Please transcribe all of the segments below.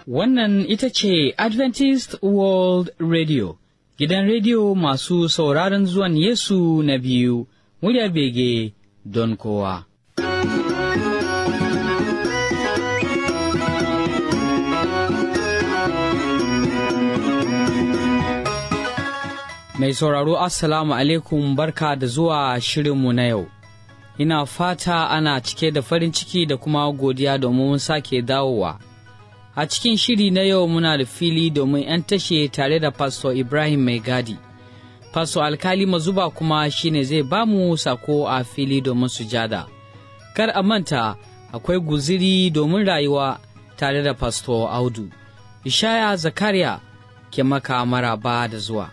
Wannan ita ce Adventist World Radio, gidan rediyo masu sauraron zuwan Yesu na biyu, muryar bege don kowa. Mai sauraro Assalamu alaikum, barka da zuwa shirinmu na yau. Ina fata ana cike da farin ciki da kuma godiya domin mun sake dawowa. A cikin shiri na yau muna da fili domin 'yan tashe tare da Pastor Ibrahim Mai Gadi. Pastor Alkali Mazuba kuma shine zai ba mu sako a fili domin sujada. Kar a manta akwai guziri domin rayuwa tare da Pastor Audu. Ishaya Zakariya ke maka maraba da zuwa.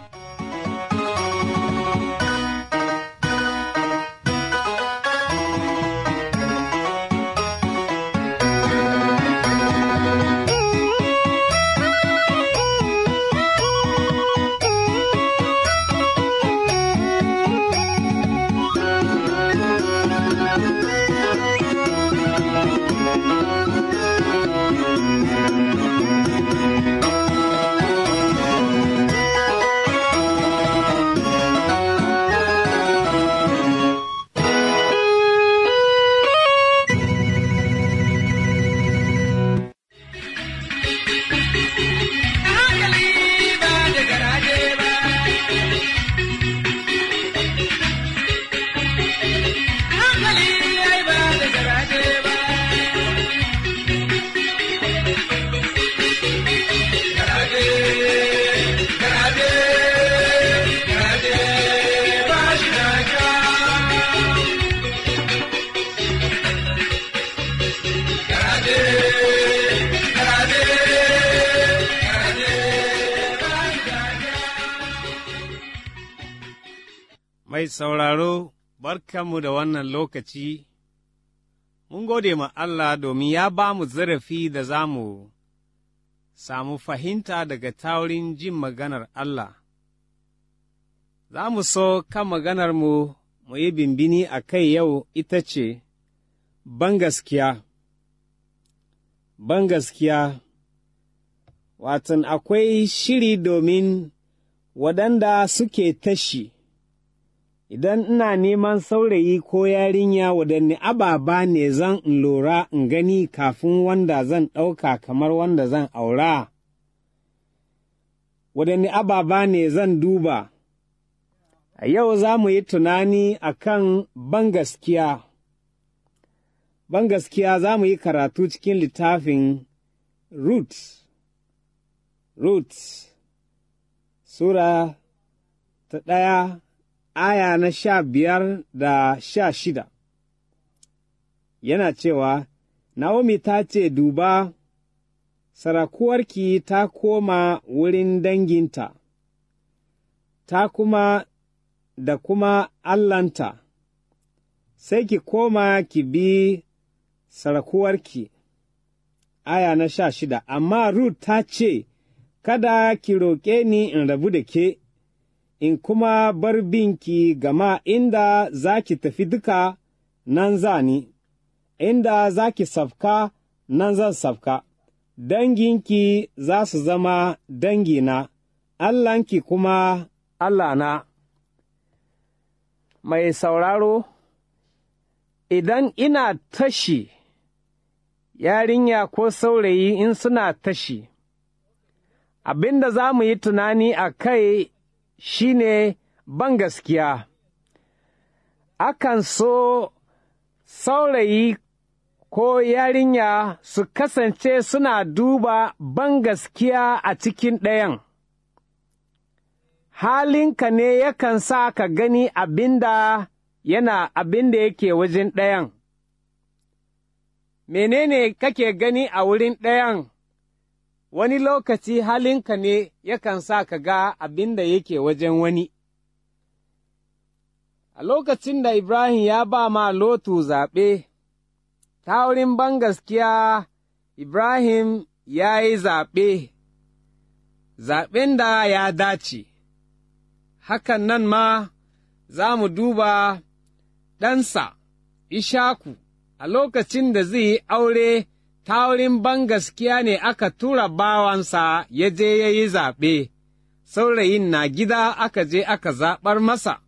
Mai sauraro, barkanmu da wannan lokaci, mun gode ma Allah domin ya ba mu zarafi da za mu samu fahimta daga taurin jin maganar Allah. Za mu so kan maganarmu mu yi bimbini a kai yau ita ce, bangaskiya. Bangaskiya, watan akwai shiri domin waɗanda suke tashi. Idan ina neman saurayi ko yarinya waɗanne ababa ne zan lura in gani kafin wanda zan ɗauka kamar wanda zan aura, waɗanne ababa ne zan duba. A yau za mu yi tunani a kan bangaskiya. Bangaskiya za mu yi karatu cikin littafin Rut, Sura ta 1. Aya na 15 da 16, yana cewa, Naomi ta ce, Duba, sarakuwarki ta koma wurin danginta, ta kuma da kuma Allahnta, sai ki koma ki bi sarakuwarki. Aya na 16, amma Rut ta ce, Kada ki roƙe ni in rabu da ke, in kuma bar binki, gama inda za ki tafi duka nan za ni, inda za ki safka nan zan safka, danginki za su zama dangina, Allahnki kuma Allahna. Mai sauraro, idan ina tashi, yarinya ko saurayi in suna tashi, abin da za mu yi tunani a kai shi ne bangaskiya. Akan so saurayi ko yarinya su kasance suna duba bangaskiya a cikin ɗayan. Halinka ne yakan sa ka gani abin da yake wajen ɗayan. Menene kake gani a wurin ɗayan? Wani lokaci halinka ne yakan sa ka ga abin da yake wajen wani. A lokacin da Ibrahim ya ba ma Lotu zaɓe, ta wurin bangaskiya Ibrahim ya yi zaɓen da ya dace. Hakan nan ma za mu duba ɗansa Ishaku a lokacin da zai yi aure ta wurin bangaskiya ne aka tura bawansa ya je ya yi zaɓe, saurayin na gida aka je aka zaɓar masa.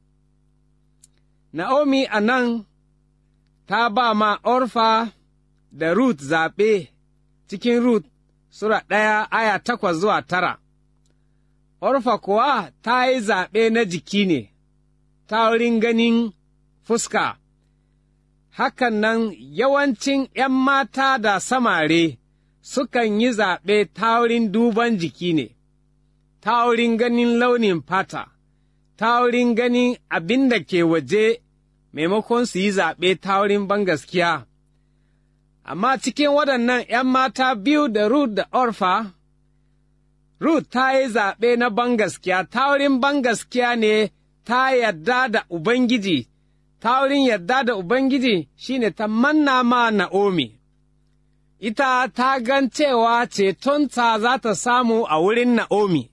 Na'omi a nan ta ba ma Orfa da Rut zaɓe cikin Rut Sura 1 aya 8 zuwa 9. Orfa kuwa ta yi zaɓe na jiki ne, ta wurin ganin fuska. Hakan nan yawancin ’yan mata da samare sukan yi zaɓe ta wurin duban jiki ne, ta wurin ganin launin fata, ta wurin ganin abin da ke waje maimakon su yi zaɓe ta wurin bangaskiya. Amma cikin waɗannan ’yan mata biyu da Rut da Orfa, Rut ta yi zaɓe na bangaskiya, ta wurin bangaskiya ne ta yarda da Ubangiji, ta wurin yarda da Ubangiji shi ne ta manna ma Na'omi. Ita ta gan cewa cetonta za ta samu a wurin Na'omi.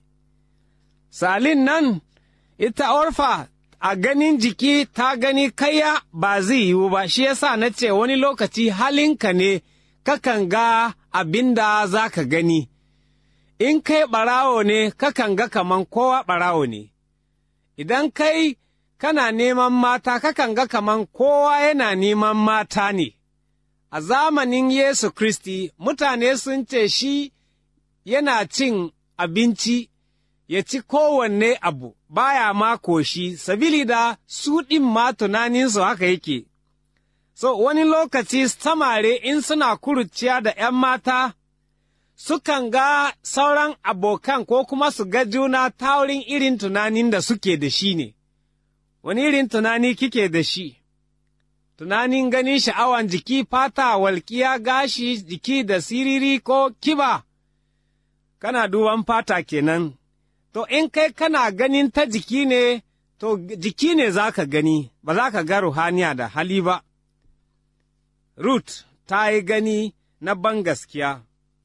Salin nan, ita Orfa a ganin jiki ta gani kaya ba zai yiwu ba, shi yasa na ce wani lokaci halinka ne kakan ga abin da za ka gani. In kai ɓarawo ne, kakan ga kaman kowa ɓarawo ne. Idan kai kana neman mata, kakan ga kaman kowa yana neman mata ne. A zamanin Yesu Kristi, mutane sun ce shi yana cin abinci, ya ci kowanne abu, baya ma koshi, sabili da su ɗin ma tunaninsu haka yake. So, wani lokaci samare in suna kuruciya da ’yan mata, sukan ga sauran abokan ko kuma su ga juna ta wurin irin tunanin da suke da shi ne. Wani irin tunani kike da shi? Tunanin ganin sha'awan jiki, fata, walƙiya, gashi, jiki da siriri ko kiba? Kana duban fata kenan. To, in kai kana ganin ta jiki ne, to jiki ne za ka gani, ba za ka ga ruhaniya da hali ba. Rut ta yi gani na bangaskiya.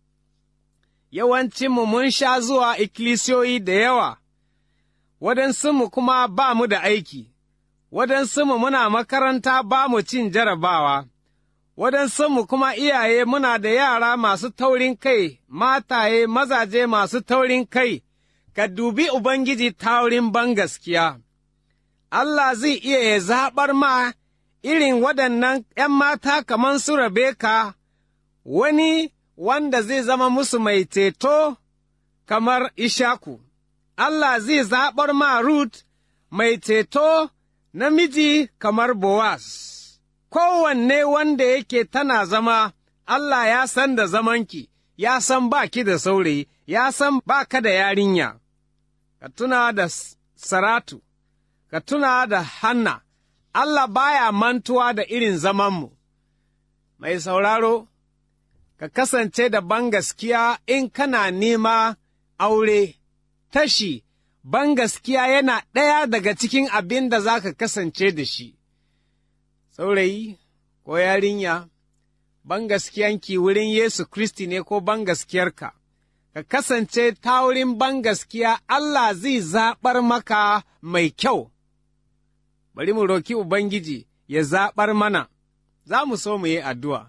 Yawancinmu mun sha zuwa ikkilisiyoyi da yawa, waɗansunmu kuma ba mu da aiki, waɗansunmu muna makaranta ba mu cin jarabawa, waɗansunmu kuma iyaye muna da yara masu taurin kai, mataye, mazaje masu taurin kai, ka dubi Ubangiji ta wurin bangaskiya. Allah zai iya ya zaɓar ma irin waɗannan ’yan mata kamar su Rabeka, wani wanda zai zama musu mai ceto kamar Ishaku. Allah zai zaɓar ma Rut mai ceto namiji kamar Bowaz. Kowanne wanda yake tana zama, Allah ya san da zamanki, ya san ba ki da saurayi, ya san ba ka da yarinya. Ka tuna da Saratu, ka tuna da Hanna, Allah baya mantuwa da irin zamanmu. Mai sauraro, ka kasance da bangaskiya in kana nema aure, tashi, bangaskiya yana ɗaya daga cikin abin da za ka kasance da shi. Saurayi ko yarinya, bangaskiyanki wurin Yesu Kristi ne ko bangaskiyarka, ka kasance ta wurin bangaskiya Allah zai zaɓar maka mai kyau. Bari mu roki Ubangiji ya zaɓar mana, za mu so mu yi addu'a.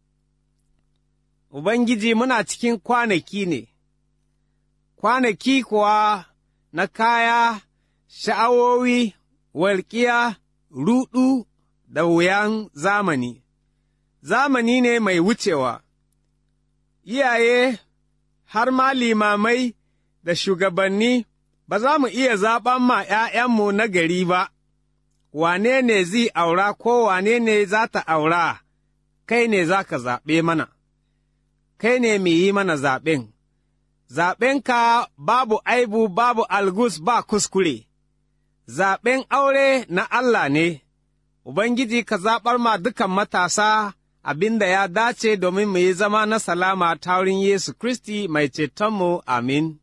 Ubangiji muna cikin kwanaki ne, kwanaki kuwa na kaya, sha'awowi, walƙiya, ruɗu da wuyan zamani. Zamani ne mai wucewa, iyaye har ma limamai da shugabanni ba za mu iya zaɓan ma ’ya'yanmu na gari ba, wane ne zai aura ko wane ne za ta aura, kai ne za ka zaɓe mana. Kai ne mai yi mana zaɓen, zaɓenka babu aibu, babu algus, ba kuskure, zaɓen aure na Allah ne, Ubangiji ka zaɓar ma dukan matasa abin da ya dace domin mu yi zama na salama ta wurin Yesu Kristi mai cetonmu, amin.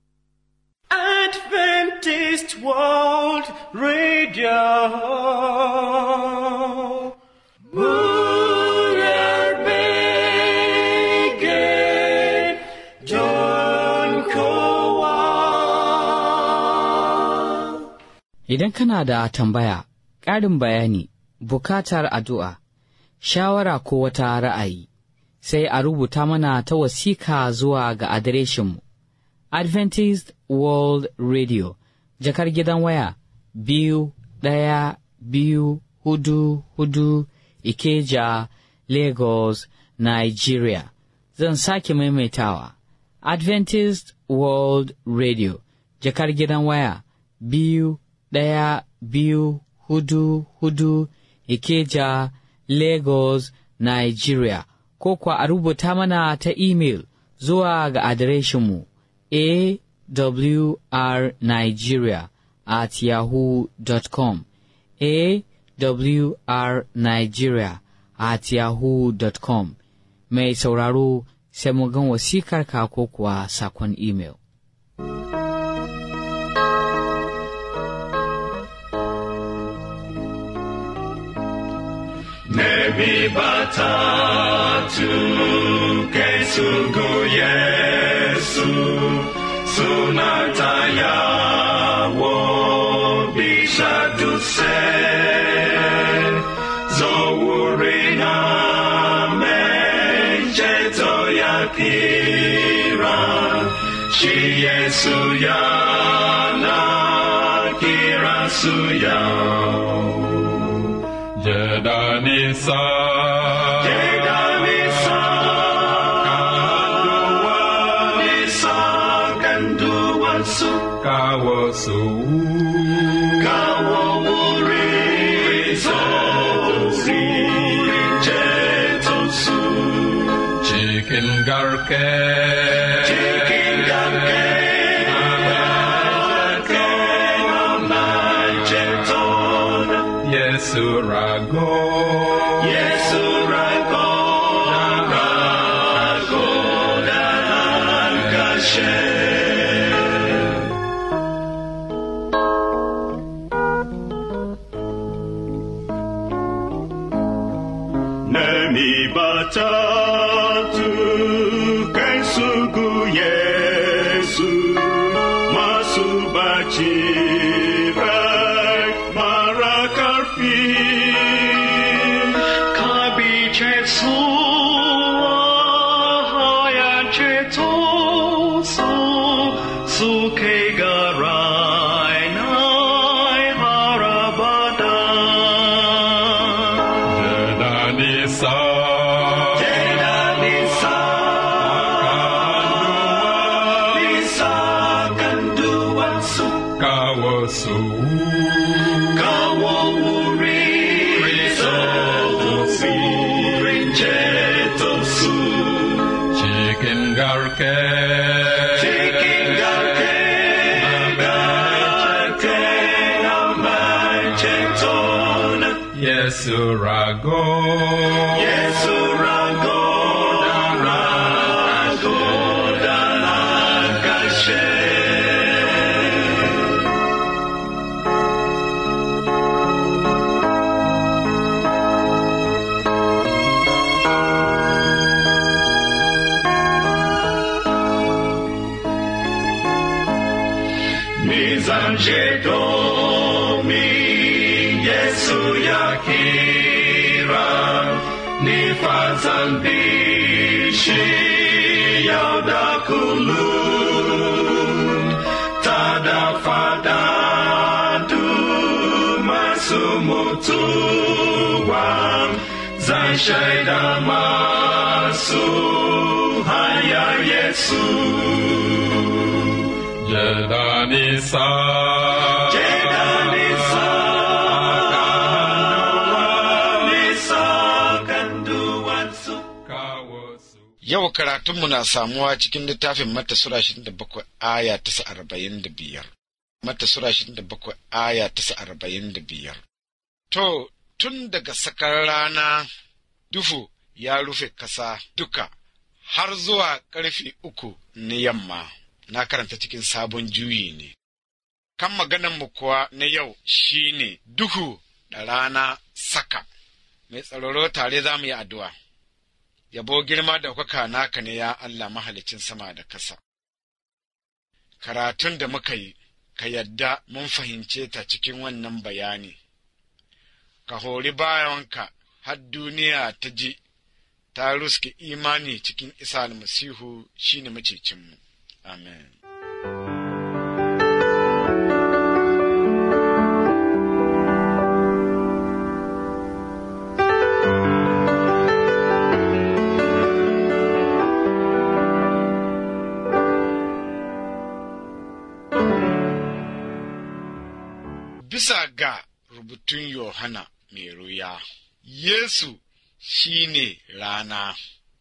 Adventist World Radio. Idan kana da tambaya, ƙarin bayani, bukatar addu'a, shawara ko wata ra'ayi, sai a rubuta mana ta wasika zuwa ga adireshinmu. Adventist World Radio, jakar gidan waya 21244 Ikeja, Lagos, Nigeria. Zan sake maimaitawa. Adventist World Radio, jakar gidan waya 21244 Ikeja, Lagos, Nigeria. Ko kuwa a rubuta mana ta email zuwa ga adireshinmu awrnigeria@yahoo.com, awrnigeria@yahoo.com. Mai sauraro, sai mu gan wasikar ka ko kuwa sakon email. Nebi batatu kesugu Yesu sunataya wo bishaduse zowurina menjeto yakira shi Yesu yana kira suyao Jedanisa Kanduan su Kawosu Kawori Zosi Jetosu Chicken garke Yesurago dalam kasih Nemi batatu kesugu Yesu masubaci Yesurago dalam kasih Mizan jedomi Yesu yakira nifazan bishi yaudakulu tada fadadu masumutuwan zan shaida masu hanya Yesu Jedanisa Yau karatunmu na samuwa cikin littafin Matta Sura 27 aya 45. Matta Sura 27 aya 45. To, tun daga sakar rana duhu ya rufe kasa duka har zuwa ƙarfe 3 na yamma. Na karanta cikin sabon juyi ne. Kan maganarmu kuwa na yau shi ne duhu da rana saka. Mai tsaroro tare za mu yi addu'a. Yabo girma da kuka naka ne ya Allah mahalicin sama da kasa. Karatun da muka yi, ka yadda mun fahimce ta cikin wannan bayani. Ka hori bayanka har duniya ta ji, ta ruske imani cikin Isa almasihu shine macecinmu. Amen. Bisa ga rubutun Yohana mai ruya, Yesu shi ne rana,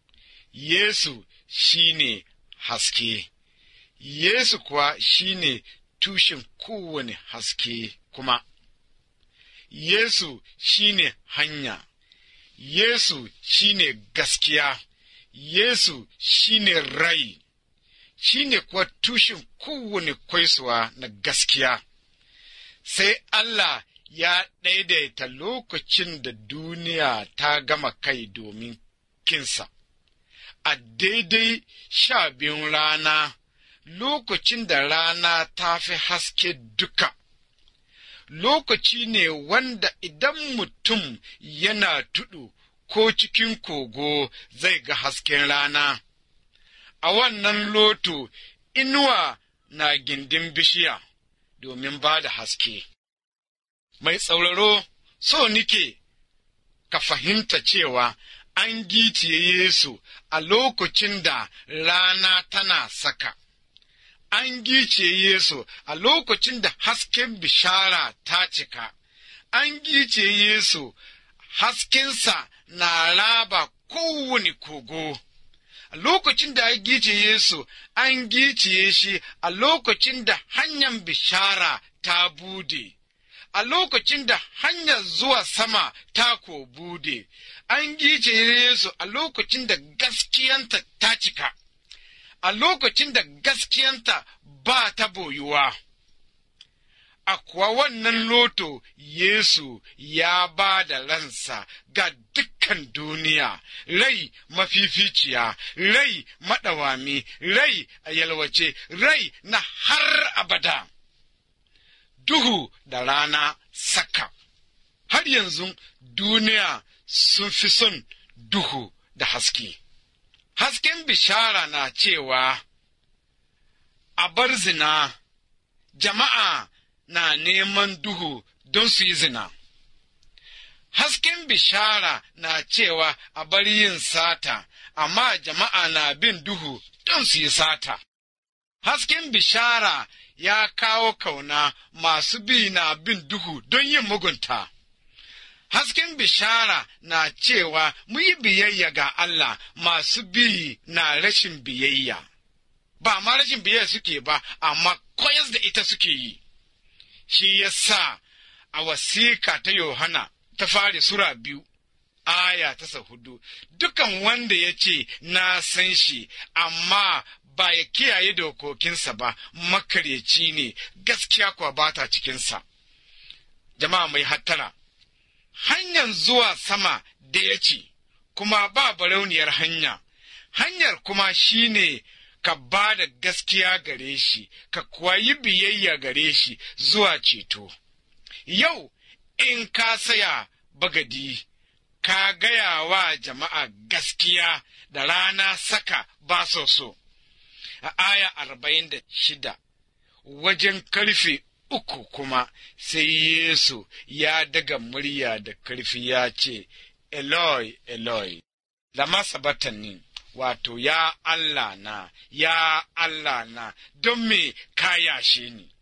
Yesu shi ne haske, Yesu kuwa shi ne tushen kowane haske kuma, Yesu shi ne hanya, Yesu shi ne gaskiya, Yesu shi ne rai, shi ne kuwa tushen kowane kwaisuwa na gaskiya. Sai Allah ya daidaita lokacin da duniya ta gama kai domin kinsa, a daidai 12 rana, lokacin da rana ta fi haske duka, lokaci ne wanda idan mutum yana tudu ko cikin kogo zai ga hasken rana. A wannan loto, inuwa na gindin bishiya domin ba da haske. Mai sauraro, so nike ka fahimta cewa an giciye Yesu a lokacin da rana tana saka. An giciye Yesu a lokacin da hasken bishara ta cika. An giciye Yesu, haskensa na raba kowane kogo. A lokacin da an giciye Yesu, an giciye shi a lokacin da hanyar bishara ta bude. A lokacin da hanyar zuwa sama ta ko bude, an giciye Yesu a lokacin da gaskiyanta ta cika, a lokacin da gaskiyanta ba ta boyuwa. A kuwa wannan loto, Yesu ya ba da ransa ga dukkan duniya, rai mafificiya, rai maɗawami, rai a yalwace, rai na har abada. Duhu da rana saka. Har yanzu duniya sun fi son duhu da haske. Hasken bishara na cewa a bar zina, jama'a na neman duhu don su yi zina. Hasken bishara na cewa a bar yin sata, amma jama'a na bin duhu don su yi sata. Hasken bishara ya kawo kauna, masu bi na bin duhu don yin mugunta. Hasken bishara na cewa mu yi biyayya ga Allah, masu bi na rashin biyayya. Ba ma rashin biyayya suke ba, amma koyas da ita suke yi. Shi ya sa a wasika ta Yohana ta fari Sura 2, aya ta 4, dukan wanda ya ce na san shi, amma ba ya kiyaye dokokinsa ba, makaryaci ne, gaskiya kuwa ba ta cikinsa. Jama'a mai hattara, hanyar zuwa sama da ya ce, kuma ba barauniyar hanya, hanyar kuma shi ne ka ba da gaskiya gare shi, ka kuwa yi biyayya gare shi zuwa ceto. Yau, in ka saya bagadi, ka gaya wa jama'a gaskiya da rana saka ba so. A aya 46, wajen karfe 3 kuma, sai Yesu ya daga murya da karfi ya ce, Eloi, Eloi, lama sabatani, wato, ya Allah na, don me ka yashe ni?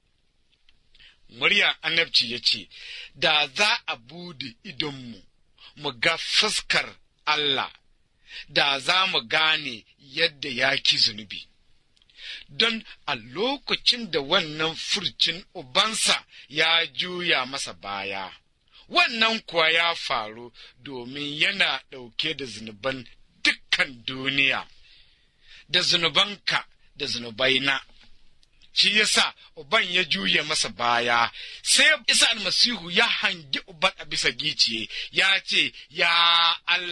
Murya annabci ya ce, da za a bude idonmu, mu ga fuskar Allah, da za mu gane yadda ya ki zunubi. Don a lokacin da wannan furcin ubansa ya juya masa baya, wannan kuwa ya faru domin yana ɗauke da zunuban dukkan duniya, da zunubanka da zunubaina. Shi yasa uban ya juya masa baya, sai Isa almasihu ya hangi uban a bisa giciye, ya ce, ya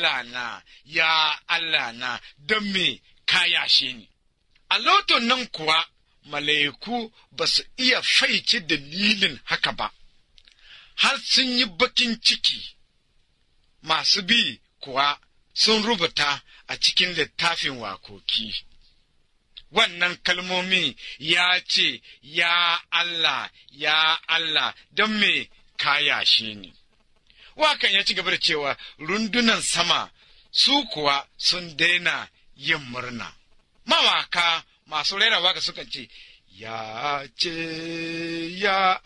Allah na, don me ka yashe ni? A loton nan kuwa, mala'iku ba su iya faice dalilin haka ba, har sun yi bakin ciki, masu bi kuwa sun rubuta a cikin littafin wakoki. Wannan kalmomi ya ce, Ya Allah, don me ka yashe ni. Wakan ya ci gaba da cewa rundunan sama su kuwa sun daina yin murna. Mawaka masu rera waka sukan ce, Ya ce, Ya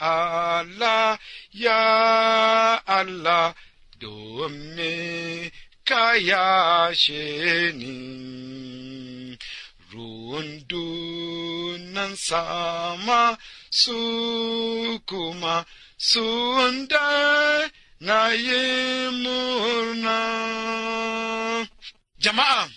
Allah, don me ka yashe ni. Rundunan sama su kuma sun na yi murna. Jama'a,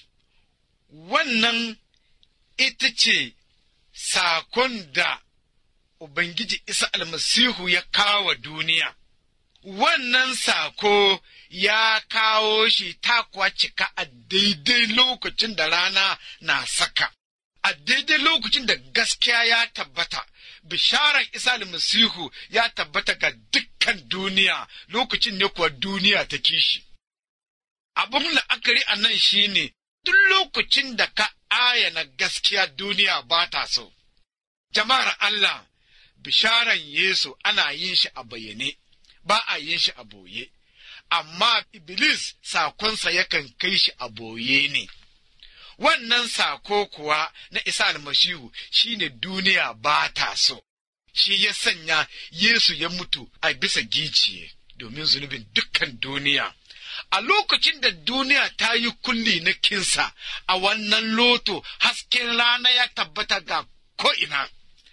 wannan ita ce sakon da Ubangiji Isa almasihu ya kawo duniya. Wannan sako ya kawo shi ta kuwa cika a daidai lokacin da rana na saka, a daidai lokacin da gaskiya ya tabbata, bisharar Isa almasihu ya tabbata ga dukkan duniya, lokacin ne kuwa duniya ta kishi. Abin la'akari a nan shi ne, duk lokacin da ka ayana gaskiya duniya ba ta so. Jama'ar Allah, bisharar Yesu ana yin shi a bayyane, ba a yin shi a boye, amma Iblis sakonsa yakan kai shi a boye ne. Wannan sako kuwa na Isa almasihu shi ne duniya ba ta so, shi ya sanya Yesu ya mutu a bisa giciye domin zunubin dukkan duniya. A lokacin da duniya ta yi kulli na kinsa, a wannan loto hasken rana ya tabbata ga ko'ina.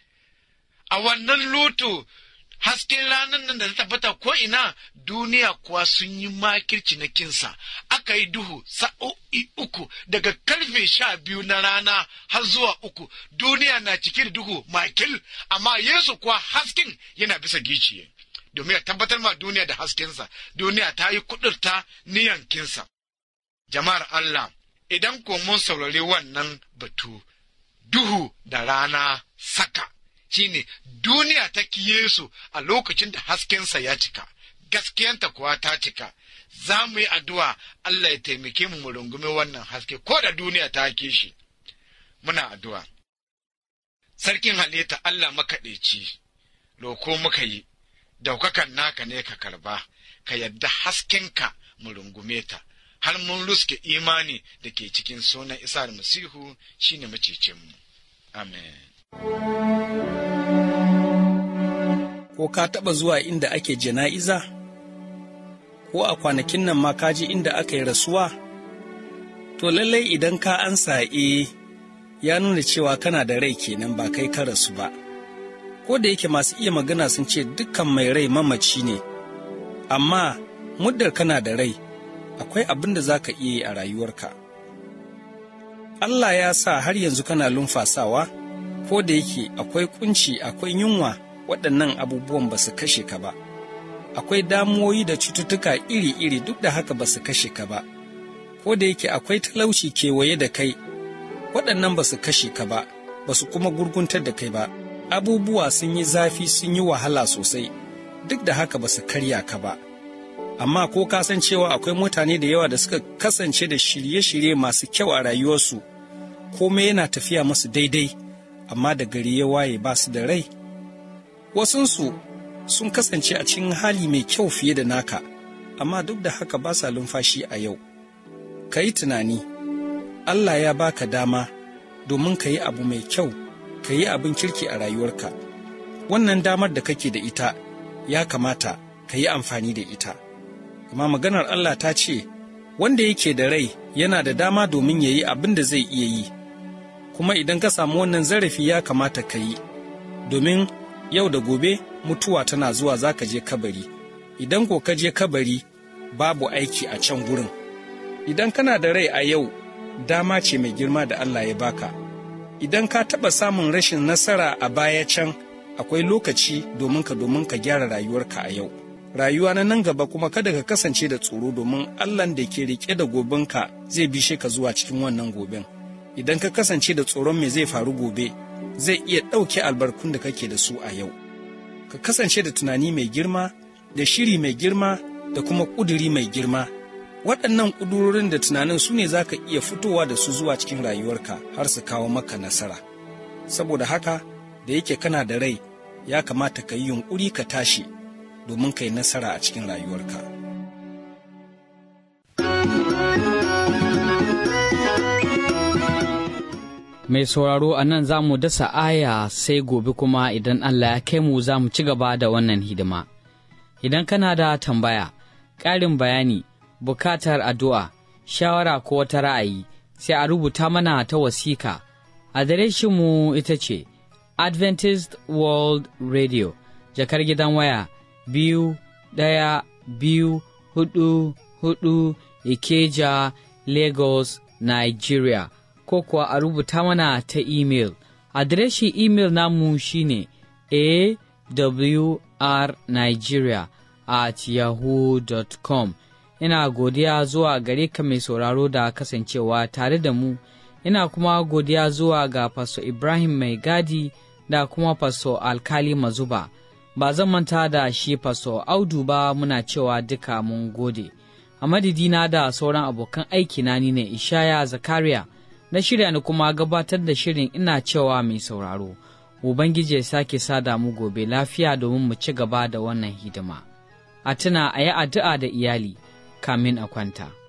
A wannan loto hasken ranar nan da ta tabbata ko'ina, duniya kuwa sun yi makirci na kinsa, aka yi duhu sa'o'i 3 daga karfe 12 na rana har zuwa 3, duniya na cike da duhu makil, amma Yesu kuwa hasken yana bisa giciye. Domin ya tabbatar ma duniya da haskensa, duniya ta yi kudurta niyan kinsa. Jama'ar Allah, idan ko mun saurari wannan batu, duhu da rana saka, shine duniya ta ki Yesu a lokacin da haskensa ya cika, gaskiyanta kuwa ta cika. Za mu yi addu'a Allah ya taimake mu rungume wannan haske, ko da duniya ta ki shi. Muna addu'a. Sarkin halitta Allah makaɗaici, roko muka yi, daukakan naka ne ka karba, ka yadda haskenka mu rungume ta, har mun ruske imani da ke cikin sunan Isa almasihu shine macecinmu. Amen. Ko ka taɓa zuwa inda ake jana'iza? Ko a kwanakin nan ma ka ji inda aka yi rasuwa? To lallai idan ka ansa ya nuna cewa kana da rai kenan, ba kai ka rasu ba. Ko da yake masu iya magana sun ce dukkan mai rai mamaci ne, amma muddar kana da rai, akwai abin da za ka iya yi a rayuwarka. Allah ya sa har yanzu kana lumfasawa, ko da yake akwai kunci, akwai yunwa, waɗannan abubuwan ba su kashe ka ba. Akwai damuwoyi da cututtuka iri-iri, duk da haka ba su kashe ka ba. Ko da yake akwai talauci kewaye da kai, waɗannan ba su kashe ka ba, ba su kuma gurguntar da kai ba. Abubuwa sun yi zafi, sun yi wahala sosai, duk da haka ba su karya ka ba. Amma ko ka san cewa akwai mutane da yawa da suka kasance da shirye-shirye masu kyau a rayuwarsu, komai yana tafiya musu daidai, amma da gari ya waye ba su da rai. Wasunsu sun kasance a cikin hali mai kyau fiye da naka, amma duk da haka ba sa lumfashi a yau. Ka yi tunani, Allah ya baka dama domin ka yi abu mai kyau, ka yi abin kirki a rayuwarka. Wannan damar da kake da ita, ya kamata ka yi amfani da ita. Amma maganar Allah ta ce, wanda yake da rai yana da dama domin ya yi abin da zai iya yi. Kuma idan ka samu wannan zarafi ya kamata ka yi, domin yau da gobe mutuwa tana zuwa, za ka je kabari. Idan ko ka je kabari, babu aiki a can gurin. Idan kana da rai a yau, dama ce mai girma da Allah ya baka. Idan ka taɓa samun rashin nasara a baya can, akwai lokaci domin ka gyara rayuwarka a yau. Rayuwa na nan gaba kuma kada ka kasance da tsoro, domin Allahn da ke riƙe da gobenka zai bishe ka zuwa cikin wannan goben. Idan ka kasance da tsoron me zai faru gobe, zai iya ɗauke albarkun da kake da su a yau. Ka kasance da tunani mai girma, da shiri mai girma, da kuma ƙuduri mai girma. Waɗannan ƙudurorin da tunanin su ne za ka iya fitowa da su zuwa cikin rayuwarka har su kawo maka nasara. Saboda haka, da yake kana da rai, ya kamata ka yi yunƙuri ka tashi domin ka yi nasara a cikin rayuwarka. Mai sauraro, a nan za mu dasa aya sai gobe kuma idan Allah ya kai mu za mu ci gaba da wannan hidima. Idan kana da tambaya, ƙarin bayani, bukatar addu'a, shawara ko wata ra'ayi, sai a rubuta mana ta wasika. Adireshinmu ita ce Adventist World Radio, jakar gidan waya 21244 Ikeja, Lagos, Nigeria. Ko kuwa a rubuta mana ta imel. Adireshin imel namu shine awrnigeria@yahoo.com. Ina godiya zuwa gare ka mai sauraro da kasancewa tare da mu. Ina kuma godiya zuwa ga Pastor Ibrahim Mai Gadi da kuma Pastor Alkali Mazuba. Ba zan manta da shi Pastor Audu ba, muna cewa duka mun gode. A madadina da sauran abokan aikina ni ne Ishaya Zakariya. Na shirya ni kuma gabatar da shirin ina cewa mai sauraro, Ubangiji ya sake sada mu gobe lafiya domin mu ci gaba da wannan hidima. A tuna a yi addu'a da iyali kamin a kwanta.